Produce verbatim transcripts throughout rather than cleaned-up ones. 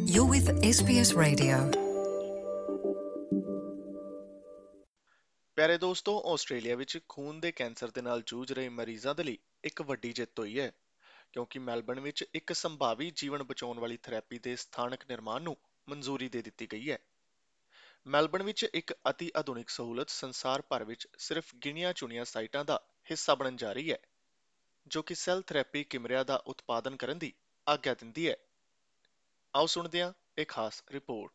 You're with S B S Radio. ਪਿਆਰੇ ਦੋਸਤੋ, Australia ਵਿੱਚ ਖੂਨ ਦੇ ਕੈਂਸਰ ਦੇ ਨਾਲ ਜੂਝ ਰਹੇ ਮਰੀਜ਼ਾਂ ਦੇ ਲਈ ਇੱਕ ਵੱਡੀ ਜਿੱਤ ਹੋਈ ਹੈ, ਕਿਉਂਕਿ ਮੈਲਬਰਨ ਵਿੱਚ ਇੱਕ ਸੰਭਾਵੀ ਜੀਵਨ ਬਚਾਉਣ ਵਾਲੀ ਥੈਰੇਪੀ ਦੇ ਸਥਾਨਕ ਨਿਰਮਾਣ ਨੂੰ ਮਨਜ਼ੂਰੀ ਦੇ ਦਿੱਤੀ ਗਈ ਹੈ। ਮੈਲਬਰਨ ਵਿੱਚ ਇੱਕ ਅਤੀ ਆਧੁਨਿਕ ਸਹੂਲਤ ਸੰਸਾਰ ਭਰ ਵਿੱਚ ਸਿਰਫ ਗਿਣੀਆਂ ਚੁਣੀਆਂ ਸਾਈਟਾਂ ਦਾ ਹਿੱਸਾ ਬਣਨ ਜਾ ਰਹੀ ਹੈ, ਜੋ ਕਿ ਸੈੱਲ ਥੈਰੇਪੀ ਕਿਮਰਿਆਂ ਦਾ ਉਤਪਾਦਨ ਕਰਨ ਦੀ ਆਗਿਆ ਦਿੰਦੀ ਹੈ। ਆਓ ਸੁਣਦੇ ਹਾਂ ਇਹ ਖਾਸ ਰਿਪੋਰਟ।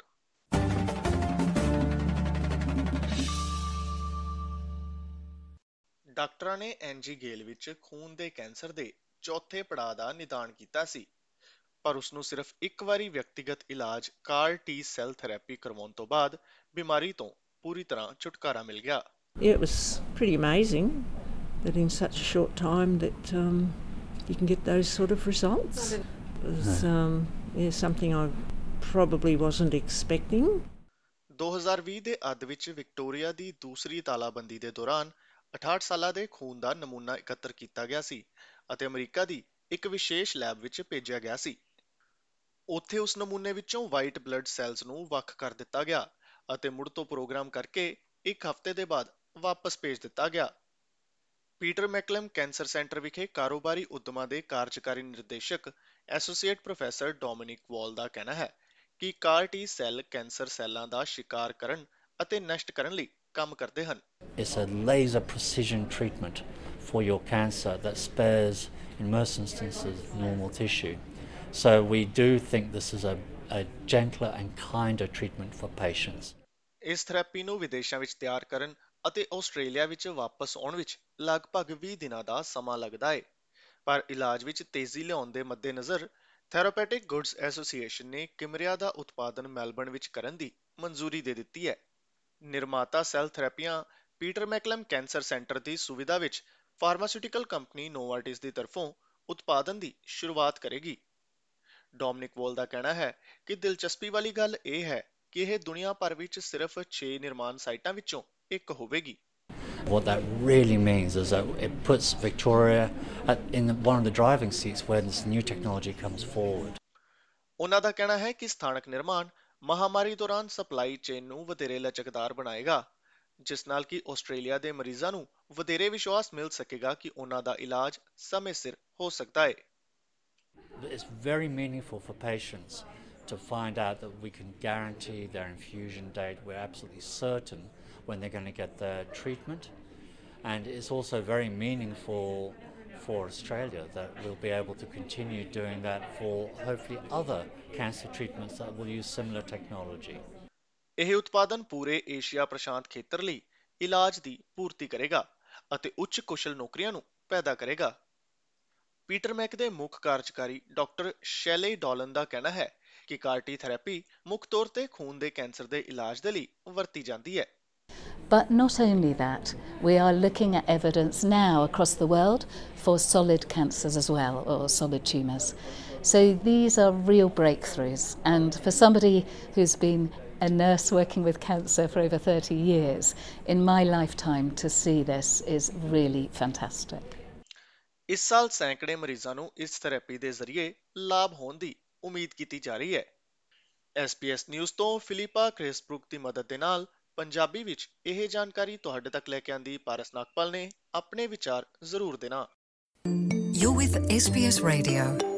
ਡਾਕਟਰਾਂ ਨੇ ਐਨਜੀ ਗੇਲ ਵਿੱਚ ਖੂਨ ਦੇ ਕੈਂਸਰ ਦੇ ਚੌਥੇ ਪੜਾਅ ਦਾ ਨਿਦਾਨ ਕੀਤਾ ਸੀ, ਪਰ ਉਸ ਨੂੰ ਸਿਰਫ ਇੱਕ ਵਾਰੀ ਵਿਅਕਤੀਗਤ ਇਲਾਜ ਕਾਰ ਟੀ ਸੈੱਲ ਥੈਰੇਪੀ ਕਰਵਾਉਣ ਤੋਂ ਬਾਅਦ ਬਿਮਾਰੀ ਤੋਂ ਪੂਰੀ ਤਰ੍ਹਾਂ ਛੁਟਕਾਰਾ ਮਿਲ ਗਿਆ। Yeah, it was pretty amazing that in such a short time that um, you can get those sort of results. It was um, yeah, something I probably wasn't expecting. ਦੋ ਹਜ਼ਾਰ ਵੀਹ ਦੇ ਅੱਧ ਵਿੱਚ ਵਿਕਟੋਰੀਆ ਦੀ ਦੂਸਰੀ ਤਾਲਾਬੰਦੀ ਦੇ ਦੌਰਾਨ ਅਠਾਹਠ ਸਾਲਾਂ ਦੇ ਖੂਨ ਦਾ ਨਮੂਨਾ ਇਕੱਤਰ ਕੀਤਾ ਗਿਆ ਸੀ ਅਤੇ ਅਮਰੀਕਾ ਦੀ ਇੱਕ ਵਿਸ਼ੇਸ਼ ਲੈਬ ਵਿੱਚ ਭੇਜਿਆ ਗਿਆ ਸੀ। ਉੱਥੇ ਉਸ ਨਮੂਨੇ ਵਿੱਚੋਂ ਵਾਈਟ ਬਲੱਡ ਸੈਲਸ ਨੂੰ ਵੱਖ ਕਰ ਦਿੱਤਾ ਗਿਆ ਅਤੇ ਮੁੜ ਤੋਂ ਪ੍ਰੋਗਰਾਮ ਕਰਕੇ ਇੱਕ ਹਫ਼ਤੇ ਦੇ ਬਾਅਦ ਵਾਪਸ ਭੇਜ ਦਿੱਤਾ ਗਿਆ। ਪੀਟਰ ਮੈਕਲਮ ਕੈਂਸਰ ਸੈਂਟਰ ਵਿਖੇ ਕਾਰੋਬਾਰੀ ਉਦਮਾਂ ਦੇ ਕਾਰਜਕਾਰੀ ਨਿਰਦੇਸ਼ਕ ਐਸੋਸੀਏਟ ਪ੍ਰੋਫੈਸਰ ਡੋਮਿਨਿਕ ਵਾਲ ਦਾ ਕਹਿਣਾ ਹੈ ਕਿ ਕਾਰ ਟੀ ਸੈੱਲ ਕੈਂਸਰ ਸੈੱਲਾਂ ਦਾ ਸ਼ਿਕਾਰ ਕਰਨ ਅਤੇ ਨਸ਼ਟ ਕਰਨ ਲਈ ਕੰਮ ਕਰਦੇ ਹਨ। It's a laser precision treatment for your cancer that spares, in most instances, normal tissue. So we do think this is a, a gentler and kinder treatment for patients. ਇਸ ਥੈਰੇਪੀ ਨੂੰ ਵਿਦੇਸ਼ਾਂ ਵਿੱਚ ਤਿਆਰ ਕਰਨ ਅਤੇ ਆਸਟ੍ਰੇਲੀਆ ਵਿੱਚ ਵਾਪਸ ਆਉਣ ਵਿੱਚ ਲਗਭਗ ਵੀਹ ਦਿਨਾਂ ਦਾ ਸਮਾਂ ਲੱਗਦਾ ਹੈ, ਪਰ ਇਲਾਜ ਵਿੱਚ ਤੇਜ਼ੀ ਲਿਆਉਣ ਦੇ ਮੱਦੇਨਜ਼ਰ ਥੈਰੇਪੈਟਿਕ ਗੁੱਡਸ ਐਸੋਸੀਏਸ਼ਨ ਨੇ ਕਿਮਰਿਆਂ ਦਾ ਉਤਪਾਦਨ ਮੈਲਬਰਨ ਵਿੱਚ ਕਰਨ ਦੀ ਮਨਜ਼ੂਰੀ ਦੇ ਦਿੱਤੀ ਹੈ। ਨਿਰਮਾਤਾ ਸੈੱਲ ਥੈਰੇਪੀਆਂ ਪੀਟਰ ਮੈਕਲਮ ਕੈਂਸਰ ਸੈਂਟਰ ਦੀ ਸੁਵਿਧਾ ਵਿੱਚ ਫਾਰਮਾਸਿਊਟੀਕਲ ਕੰਪਨੀ ਨੋਵਾਰਟਿਸ ਦੀ ਤਰਫੋਂ ਉਤਪਾਦਨ ਦੀ ਸ਼ੁਰੂਆਤ ਕਰੇਗੀ। ਡੋਮਿਨਿਕ ਵਾਲ ਦਾ ਕਹਿਣਾ ਹੈ ਕਿ ਦਿਲਚਸਪੀ ਵਾਲੀ ਗੱਲ ਇਹ ਹੈ ਕਿ ਇਹ ਦੁਨੀਆ ਭਰ ਵਿੱਚ ਸਿਰਫ ਛੇ ਨਿਰਮਾਣ ਸਾਈਟਾਂ ਵਿੱਚੋਂ ਇੱਕ ਹੋਵੇਗੀ। What that really means is that it puts Victoria at, in one of the driving seats when this new technology comes forward. ਉਹਨਾਂ ਦਾ ਕਹਿਣਾ ਹੈ ਕਿ ਸਥਾਨਕ ਨਿਰਮਾਣ ਮਹਾਮਾਰੀ ਦੌਰਾਨ ਸਪਲਾਈ ਚੇਨ ਨੂੰ ਵਧੇਰੇ ਲਚਕਦਾਰ ਬਣਾਏਗਾ, ਜਿਸ ਨਾਲ ਕਿ ਆਸਟ੍ਰੇਲੀਆ ਦੇ ਮਰੀਜ਼ਾਂ ਨੂੰ ਵਧੇਰੇ ਵਿਸ਼ਵਾਸ ਮਿਲ ਸਕੇਗਾ ਕਿ ਉਹਨਾਂ ਦਾ ਇਲਾਜ ਸਮੇਂ ਸਿਰ ਹੋ ਸਕਦਾ ਹੈ। It's very meaningful for patients to find out that we can guarantee their infusion date. We're absolutely certain when they're going to get their treatment. And it's also very meaningful for Australia that we'll be able to continue doing that for hopefully other cancer treatments that will use similar technology. ਇਹ ਉਤਪਾਦਨ ਪੂਰੇ Asia ਪ੍ਰਸ਼ਾਂਤ ਖੇਤਰ ਲਈ ਇਲਾਜ ਦੀ ਪੂਰਤੀ ਕਰੇਗਾ ਅਤੇ ਉੱਚ ਕੁਸ਼ਲ ਨੌਕਰੀਆਂ ਨੂੰ ਪੈਦਾ ਕਰੇਗਾ। ਪੀਟਰ ਮੈਕ ਦੇ ਮੁੱਖ ਕਾਰਜਕਾਰੀ ਡਾਕਟਰ ਸ਼ੈਲੇ ਡੋਲਨ ਦਾ ਕਹਿਣਾ ਹੈ ਕਿ ਕਾਰ-ਟੀ ਥੈਰੇਪੀ ਮੁੱਖ ਤੌਰ ਤੇ ਖੂਨ ਦੇ ਕੈਂਸਰ ਦੇ ਇਲਾਜ ਦੇ ਲਈ ਵਰਤੀ ਜਾਂਦੀ ਹੈ। But not only that, we are looking at evidence now across the world for solid cancers as well, or solid tumours. So these are real breakthroughs, and for somebody who's been a nurse working with cancer for over thirty years, in my lifetime to see this is really fantastic. ਇਸ ਸਾਲ ਸੈਂਕੜੇ ਮਰੀਜ਼ਾਂ ਨੂੰ ਇਸ therapy ਦੇ ਜ਼ਰੀਏ ਲਾਭ ਹੋਣ ਦੀ ਉਮੀਦ ਕੀਤੀ ਜਾ ਰਹੀ ਹੈ। ਐਸ ਬੀ ਐਸ ਨਿਊਜ਼ ਤੋਂ ਫਿਲਿਪਾ ਕ੍ਰਿਸਬਰੁਕ ਦੀ ਮਦਦ ਦੇ ਨਾਲ ਪੰਜਾਬੀ ਵਿੱਚ ਇਹ ਜਾਣਕਾਰੀ ਤੁਹਾਡੇ ਤੱਕ ਲੈ ਕੇ ਆਂਦੀ ਪਾਰਸ ਨਾਗਪਾਲ ਨੇ ਆਪਣੇ ਵਿਚਾਰ ਜ਼ਰੂਰ ਦੇਣਾ। You're with S B S Radio.